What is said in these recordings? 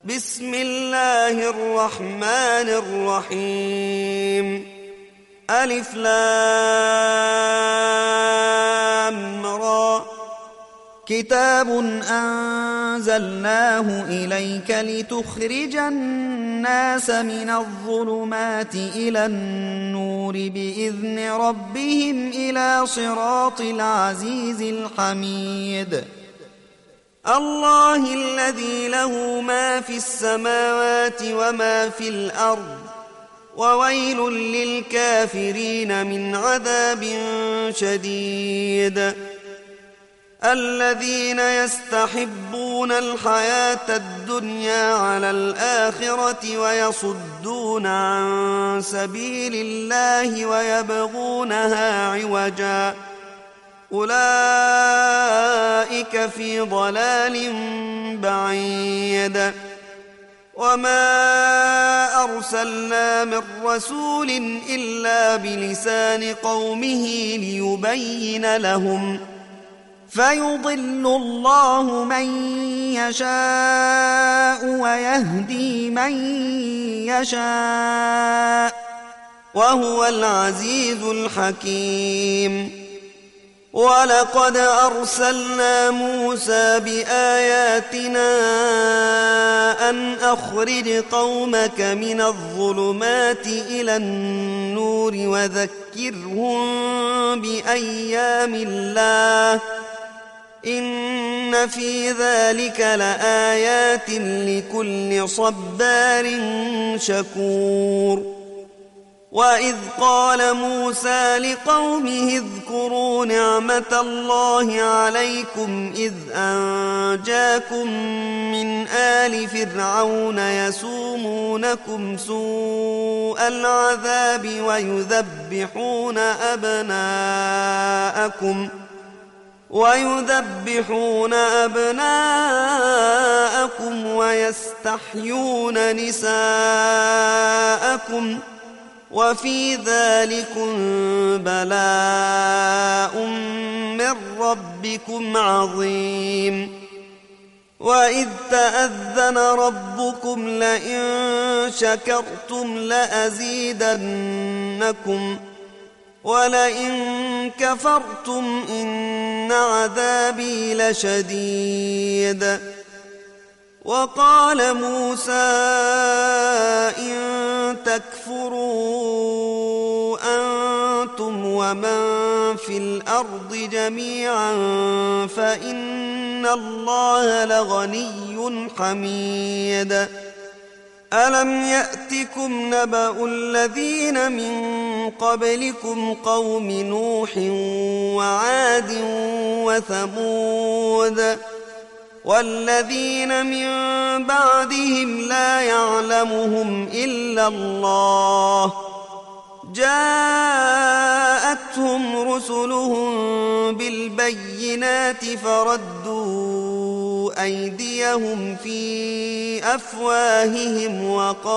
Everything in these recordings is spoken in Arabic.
بسم الله الرحمن الرحيم. ألف لام را. كتاب أنزلناه إليك لتخرج الناس من الظلمات إلى النور بإذن ربهم إلى صراط العزيز الحميد. الله الذي له ما في السماوات وما في الأرض، وويل للكافرين من عذاب شديد. الذين يستحبون الحياة الدنيا على الآخرة ويصدون عن سبيل الله ويبغونها عوجا، أولئك في ضلال بعيد. وما أرسلنا من رسول إلا بلسان قومه ليبين لهم، فيضل الله من يشاء ويهدي من يشاء، وهو العزيز الحكيم. ولقد أرسلنا موسى بآياتنا أن أخرج قومك من الظلمات إلى النور وذكرهم بأيام الله، إن في ذلك لآيات لكل صبار شكور. وإذ قال موسى لقومه اذكروا نعمة الله عليكم إذ أنجاكم من آل فرعون يسومونكم سوء العذاب ويذبحون أبناءكم ويستحيون نساءكم، وفي ذلكم بلاء من ربكم عظيم. وإذ تأذن ربكم لئن شكرتم لأزيدنكم ولئن كفرتم إن عذابي لشديد. وقال موسى إن تكفروا أنتم ومن في الأرض جميعا فإن الله لغني حميد. ألم يأتكم نبأ الذين من قبلكم قوم نوح وعاد وثمود والذين من بعدهم لا يعلمهم إلا الله، جاءتهم رسلهم بالبينات فردوا أيديهم في أفواههم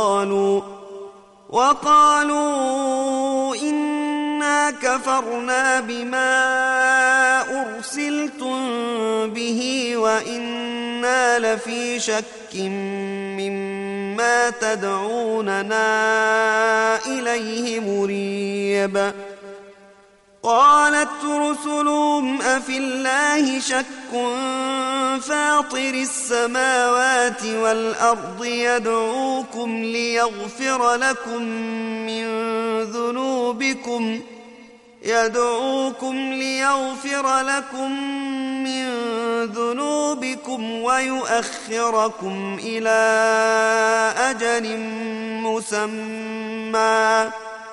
وقالوا إنا كفرنا بما أرسلتم به وإنا لفي شك مما تدعوننا إليه مريب. قالت رسلهم أفي الله شك فاطر السماوات والأرض يدعوكم ليغفر لكم من ذنوبكم ويؤخركم إلى أجل مسمى.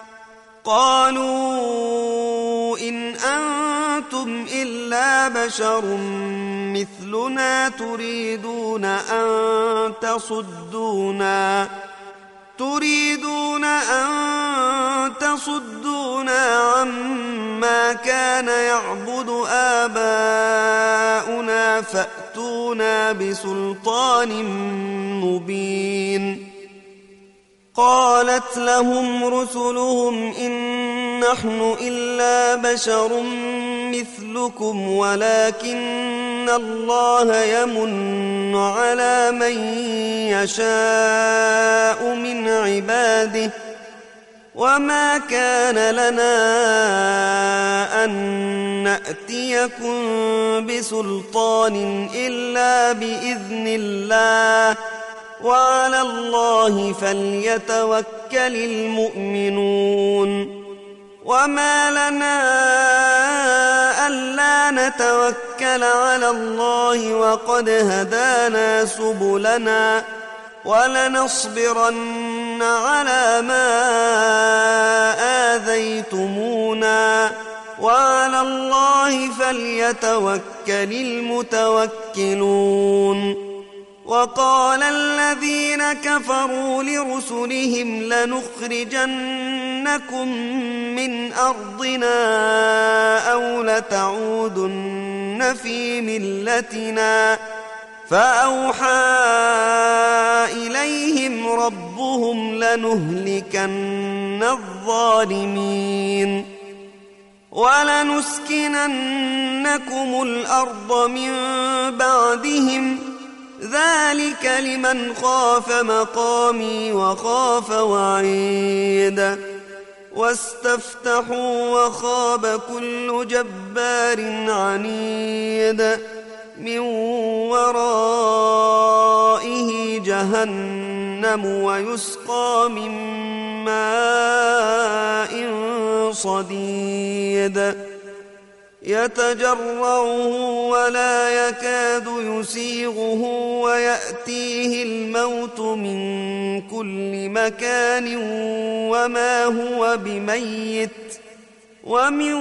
قالوا إن أنتم إلا بشر مثلنا تريدون أن تصدونا عما كان يعبد آباؤنا فأتونا بسلطان مبين. قالت لهم رسلهم إن نحن إلا بشر مثلكم ولكن إن الله يمن على من يشاء من عباده وما كان لنا أن نأتيكم بسلطان إلا بإذن الله وعلى الله فليتوكل المؤمنون وما لنا ألا نتوكل على الله وقد هدانا سبلنا ولنصبرن على ما آذيتمونا وعلى الله فليتوكل المتوكلون وقال الذين كفروا لرسلهم لنخرجنكم من أرضنا أو لتعودن في ملتنا فأوحى إليهم ربهم لنهلكن الظالمين ولنسكننكم الأرض من بعدهم ذلك لمن خاف مقامي وخاف وعيد واستفتحوا وخاب كل جبار عنيد من ورائه جهنم ويسقى من ماء صديد يتجرعه ولا يكاد يسيغه ويأتيه الموت من كل مكان وما هو بميت ومن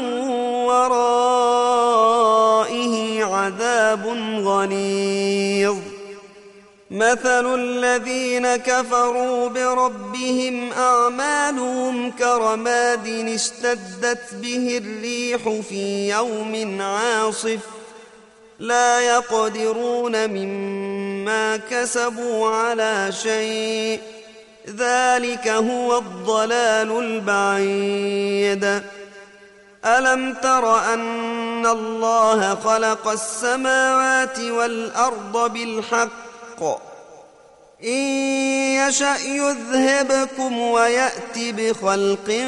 ورائه عذاب غليظ مثل الذين كفروا بربهم أعمالهم كرماد اشتدت به الريح في يوم عاصف لا يقدرون مما كسبوا على شيء ذلك هو الضلال البعيد ألم تر أن الله خلق السماوات والأرض بالحق إن يشأ يذهبكم ويأت بخلق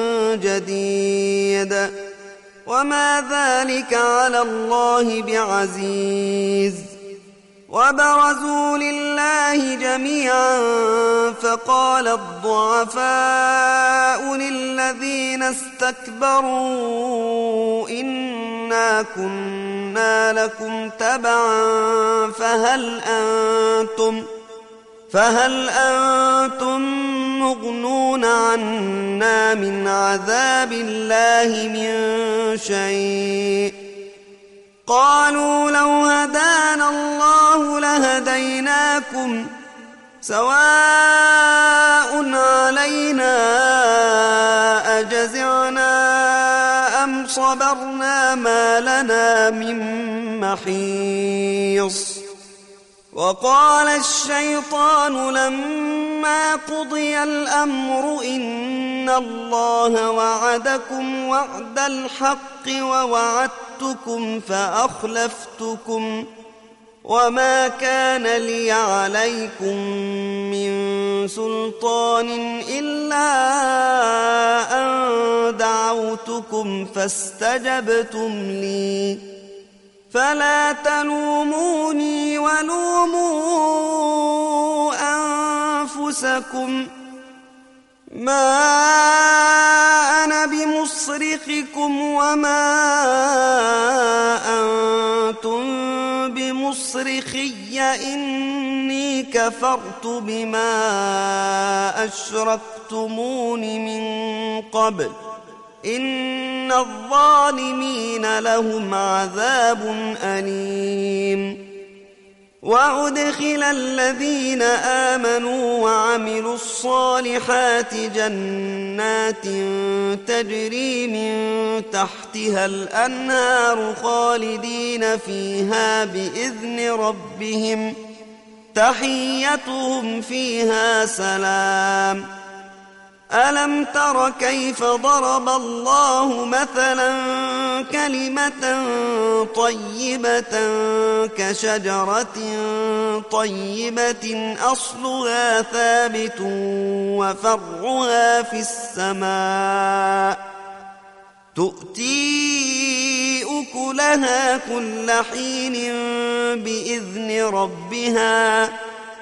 جديد وما ذلك على الله بعزيز وبرزوا لله جميعا فقال الضعفاء للذين استكبروا إنا كنا لكم تبعا فهل أنتم مغنون عنا من عذاب الله من شيء قالوا لو هدانا الله لهديناكم سواء علينا أجزعنا أم صبرنا ما لنا من محيص وقال الشيطان لما قضي الأمر إن الله وعدكم وعد الحق ووعدتكم فأخلفتكم وما كان لي عليكم من سلطان إلا أن دعوتكم فاستجبتم لي فلا تلوموني ولوموا أنفسكم ما أنا بمصرخكم وما أنتم بمصرخي إني كفرت بما أشركتمون من قبل إن الظالمين لهم عذاب أليم وأدخل الذين آمنوا وعملوا الصالحات جنات تجري من تحتها الأنهار خالدين فيها بإذن ربهم تحيتهم فيها سلام ألم تر كيف ضرب الله مثلا كلمة طيبة كشجرة طيبة أصلها ثابت وفرعها في السماء تؤتي أكلها كل حين بإذن ربها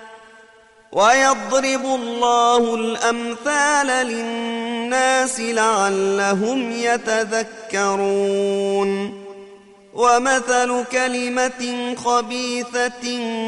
ويضرب الله الأمثال للناس لعلهم يتذكرون ومثل كلمة خبيثة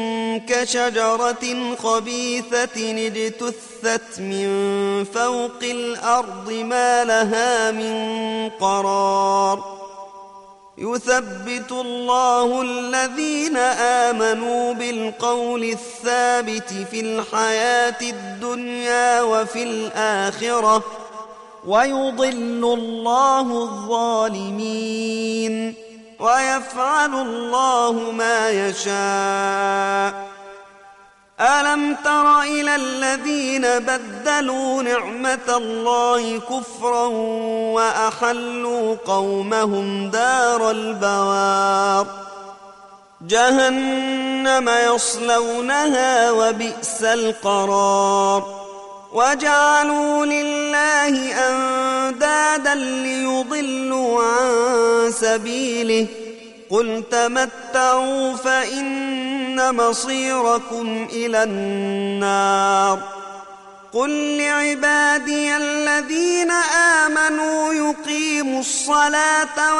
كشجرة خبيثة اجتثت من فوق الأرض ما لها من قرار يثبت الله الذين آمنوا بالقول الثابت في الحياة الدنيا وفي الآخرة ويضل الله الظالمين ويفعل الله ما يشاء ألم تر إلى الذين بدلوا نعمة الله كفرا وأحلوا قومهم دار البوار جهنم يصلونها وبئس القرار وجعلوا لله أندادا ليضلوا عن سبيله قل تمتعوا فإن مصيركم إلى النار قل لعبادي الذين آمنوا يقيموا الصلاة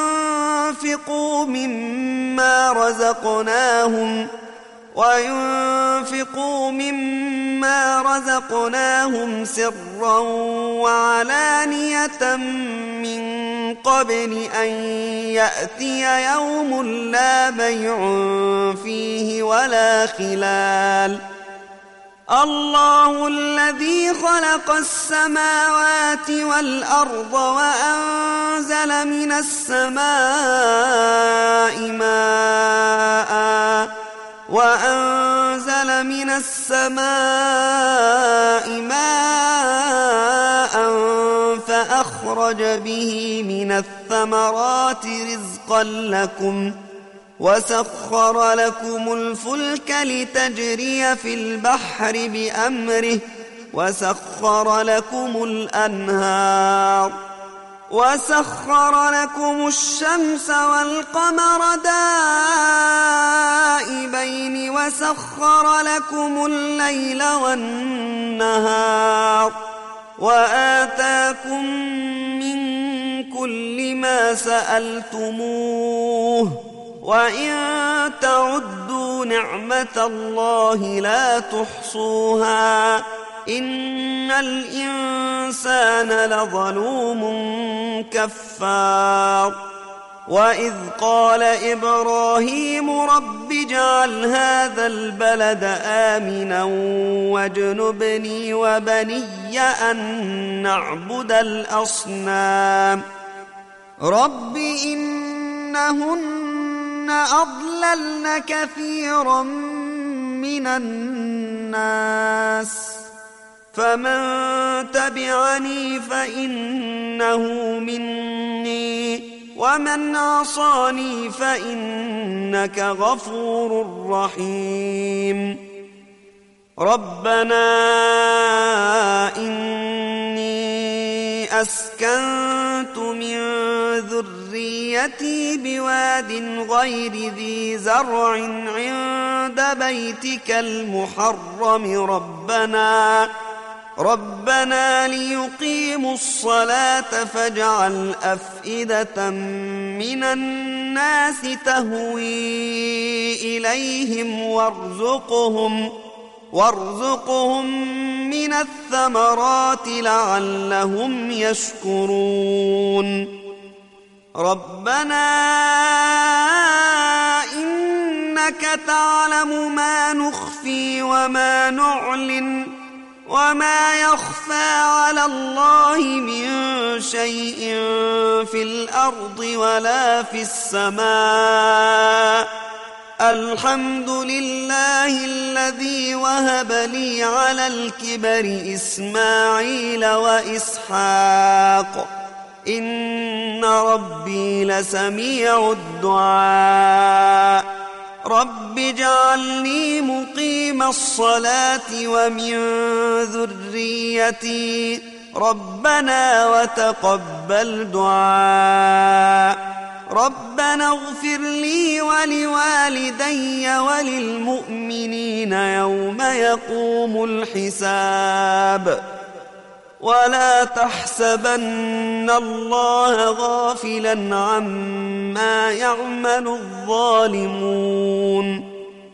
وينفقوا مما رزقناهم سرا وعلانية من قبل أن يأتي يوم لا بيع فيه ولا خلال الله الذي خلق السماوات والأرض وأنزل من السماء ماء فأخرج به من الثمرات رزقا لكم وسخر لكم الفلك لتجري في البحر بأمره وسخر لكم الأنهار وسخر لكم الشمس والقمر دائبين وسخر لكم الليل والنهار وآتاكم من كل ما سألتموه وإن تعدوا نعمة الله لا تحصوها إن الإنسان لظلوم كفار وإذ قال إبراهيم رب اجعل هذا البلد آمنا واجنبني وبني أن نعبد الأصنام رب إنهن أضللن كثيرا من الناس فمن تبعني فإنه مني ومن عصاني فإنك غفور رحيم ربنا إني أسكنت من ذريتي بواد غير ذي زرع عند بيتك المحرم ربنا ليقيموا الصلاة فاجعل أفئدة من الناس تهوي إليهم وارزقهم من الثمرات لعلهم يشكرون ربنا إنك تعلم ما نخفي وما نعلن وما يخفى على الله من شيء في الأرض ولا في السماء الحمد لله الذي وهب لي على الكبر إسماعيل وإسحاق إن ربي لسميع الدعاء رب اجعلني مقيم الصلاة ومن ذريتي ربنا وتقبل دعاء ربنا اغفر لي ولوالدي وللمؤمنين يوم يقوم الحساب ولا تحسبن الله غافلا عما يعمل الظالمون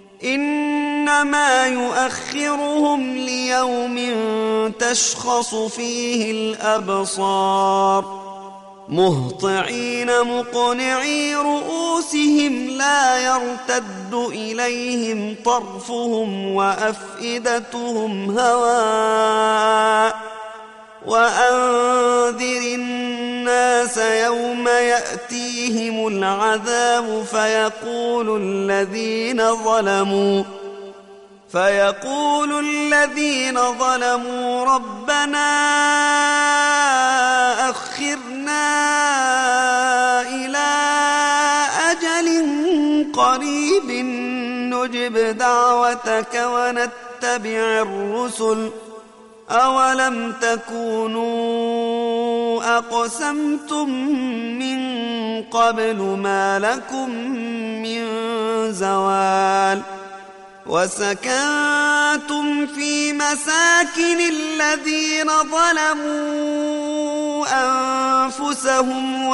إنما يؤخرهم ليوم تشخص فيه الأبصار مهطعين مقنعي رؤوسهم لا يرتد إليهم طرفهم وأفئدتهم هواء وأنذر الناس يوم يأتيهم العذاب فيقول الذين ظلموا ربنا أخرنا إلى أجل قريب نجب دعوتك ونتبع الرسل أولم تكونوا أقسمتم من قبل ما لكم من زوال وسكنتم في مساكن الذين ظلموا أنفسهم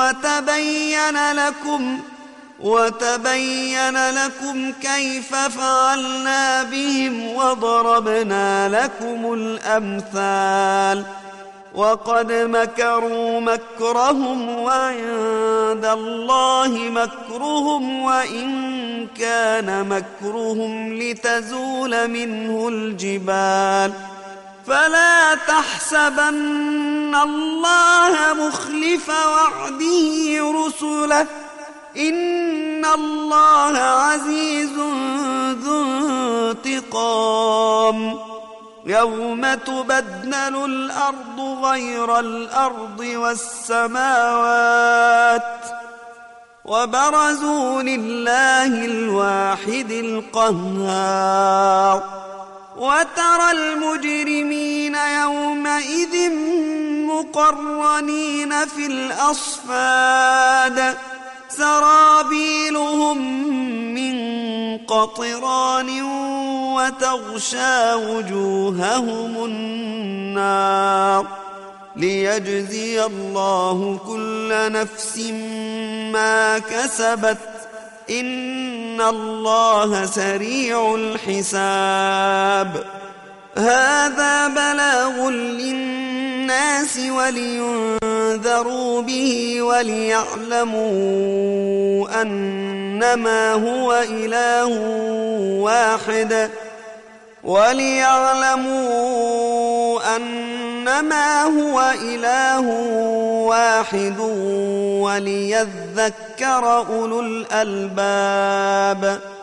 وتبين لكم كيف فعلنا بهم وضربنا لكم الأمثال وقد مكروا مكرهم وعند الله مكرهم وإن كان مكرهم لتزول منه الجبال فلا تحسبن الله مخلف وعده رسله إن الله عزيز ذو انتقام يوم تبدل الأرض غير الأرض والسماوات وبرزوا لله الواحد القهار وترى المجرمين يومئذ مقرنين في الأصفاد سرابيلهم من قطران وتغشى وجوههم النار ليجزي الله كل نفس ما كسبت إن الله سريع الحساب هذا بلاغ للناس ولينذروا به وليعلموا أنما هو إله واحد وليذكر أولو الألباب